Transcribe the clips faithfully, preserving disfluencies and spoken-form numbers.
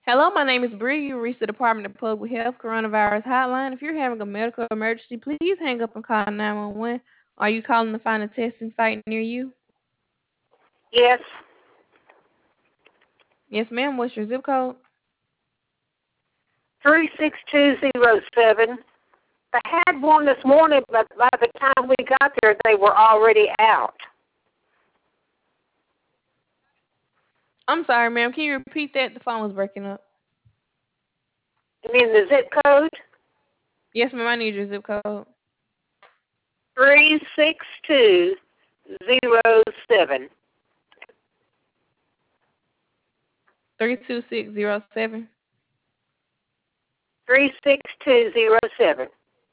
Hello, my name is Bree. You reached the Department of Public Health Coronavirus Hotline. If you're having a medical emergency, please hang up and call nine one one. Are you calling to find a testing site near you? Yes, Yes, ma'am. What's your zip code? three six two zero seven. I had one this morning, but by the time we got there, they were already out. I'm sorry, ma'am. Can you repeat that? The phone was breaking up. I mean, the zip code, Yes, ma'am. I need your zip code. three six two zero seven. three two six zero seven. three six two zero seven.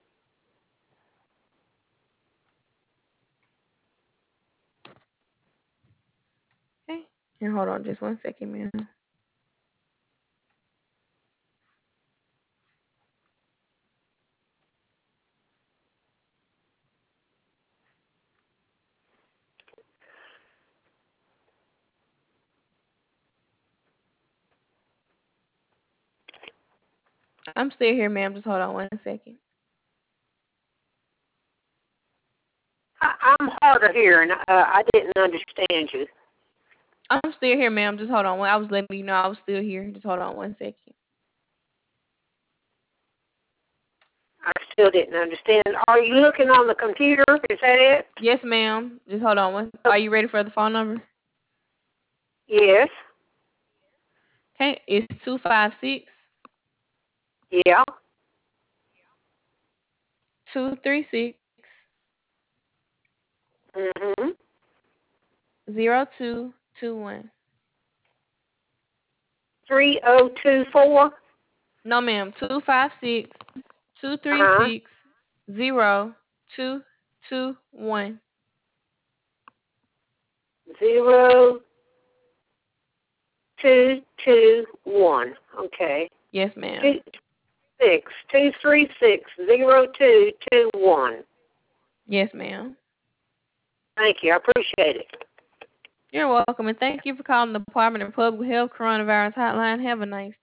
Okay. And hold on just one second, ma'am. I'm still here, ma'am. Just hold on one second. I'm hard of hearing. Uh, I didn't understand you. I'm still here, ma'am. Just hold on. I was letting you know I was still here. Just hold on one second. I still didn't understand. Are you looking on the computer? Is that it? Yes, ma'am. Just hold on one. Are you ready for the phone number? Yes. Okay. It's two five six Yeah. two three six Mhm. zero two two one. Three oh two four. No, ma'am. Two five six two Uh three huh. six zero two two one. Zero two two one. Okay. Yes, Two ma'am. six two three six zero two two one. Yes, ma'am. Thank you. I appreciate it. You're welcome, and thank you for calling the Department of Public Health Coronavirus Hotline. Have a nice